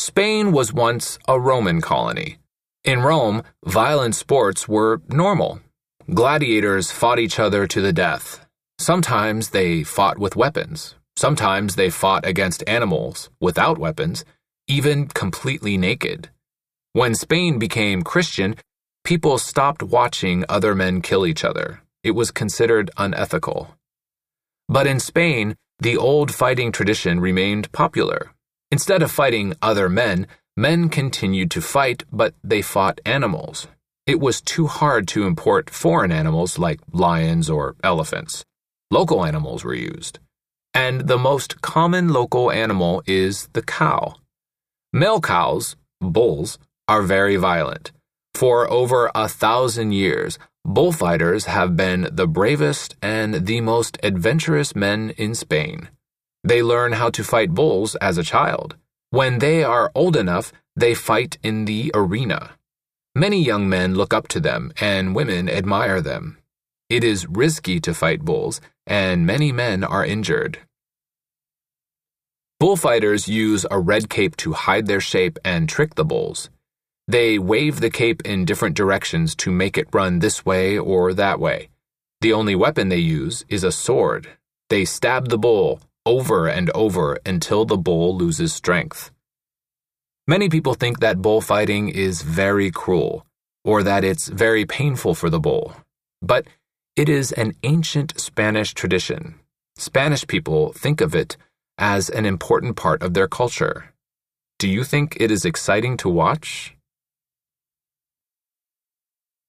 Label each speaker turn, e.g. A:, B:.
A: Spain was once a Roman colony. In Rome, violent sports were normal. Gladiators fought each other to the death. Sometimes they fought with weapons. Sometimes they fought against animals without weapons, even completely naked. When Spain became Christian, people stopped watching other men kill each other. It was considered unethical. But in Spain, the old fighting tradition remained popular. Instead of fighting other men, men continued to fight, but they fought animals. It was too hard to import foreign animals like lions or elephants. Local animals were used. And the most common local animal is the cow. Male cows, bulls, are very violent. For over 1,000 years, bullfighters have been the bravest and the most adventurous men in Spain. They learn how to fight bulls as a child. When they are old enough, they fight in the arena. Many young men look up to them, and women admire them. It is risky to fight bulls, and many men are injured. Bullfighters use a red cape to hide their shape and trick the bulls. They wave the cape in different directions to make it run this way or that way. The only weapon they use is a sword. They stab the bull over and over until the bull loses strength. Many people think that bullfighting is very cruel, or that it's very painful for the bull. But it is an ancient Spanish tradition. Spanish people think of it as an important part of their culture. Do you think it is exciting to watch?